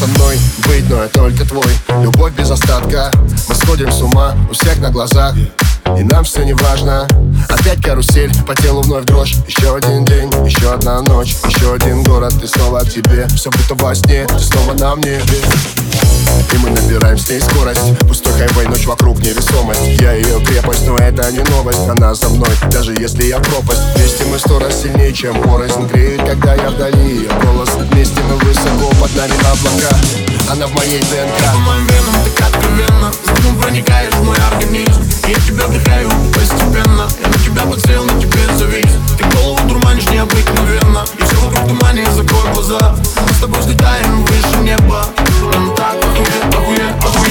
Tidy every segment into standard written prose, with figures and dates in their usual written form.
со мной быть, но я только твой. Любовь без остатка, мы сходим с ума у всех на глазах, и нам все не важно. Опять карусель, по телу вновь дрожь. Еще один день, еще одна ночь, еще один город, и снова к тебе. Все будто во сне, ты снова на мне. И мы набираем с ней скорость. Пустой хайвей, ночь вокруг невесомость. Я ее крепость, но это не новость. Она за мной, даже если я пропасть. Вместе мы 100 раз сильнее, чем порознь. Греет, когда я вдали ее голос. Вместе мы высоко, под нами облака. Она в моей ДНК. По моим венам так откровенно, затем проникаешь в мой организм. И я тебя вдыхаю постепенно. Я на тебя подсел, на тебе завис. Ты голову дурманишь необыкновенно. И все вокруг тумане, закрой глаза. Мы с тобой взлетаем выше неба. Нам так охуенно,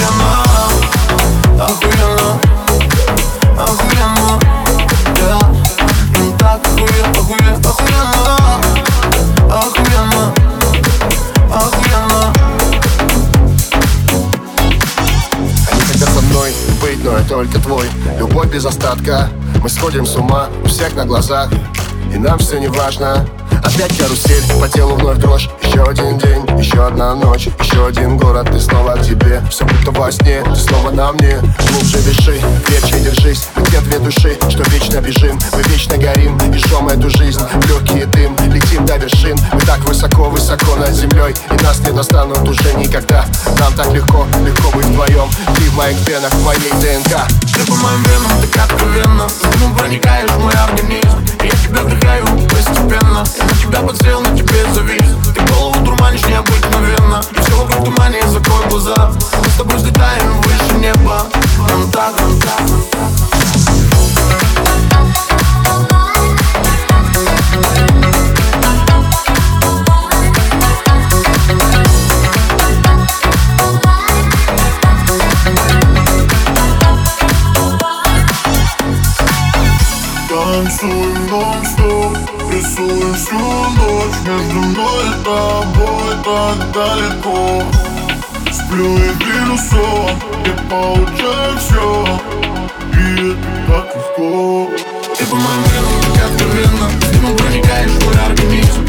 охуенно, охуенно, yeah. Нам так охуенно, охуенно, охуенно. Они хотят со мной быть, но я только твой. Любовь без остатка, мы сходим с ума у всех на глазах, и нам все не важно. Опять карусель, по телу вновь дрожь. Еще один день, еще одна ночь, еще один город, и снова к тебе. Все будто во сне, ты снова на мне. Глубже дыши, крепче держись. Мы те две души, что вечно бежим. Мы вечно горим и жжем эту жизнь в легкий дым, летим до вершин. Мы так высоко, высоко над землей, и нас не достанут уже никогда. Нам так легко, легко быть вдвоем. Ты в моих венах, в моей ДНК. Ты по моим венам так откровенно, затем проникаешь в мой организм. И я тебя вдыхаю постепенно. Я на тебя подсел, на тебе завис. Ты голову дурманишь необыкновенно. И все вокруг тумане, закрой глаза. Мы с тобой взлетаем выше неба. Нам так. Танцуем нон-стоп, рисуем всю ночь. Между мной и тобой так далеко. Сплю и вижу сон, и получаю все. И это так легко. Ты по моим венам так откровенно, ты проникаешь в мой организм.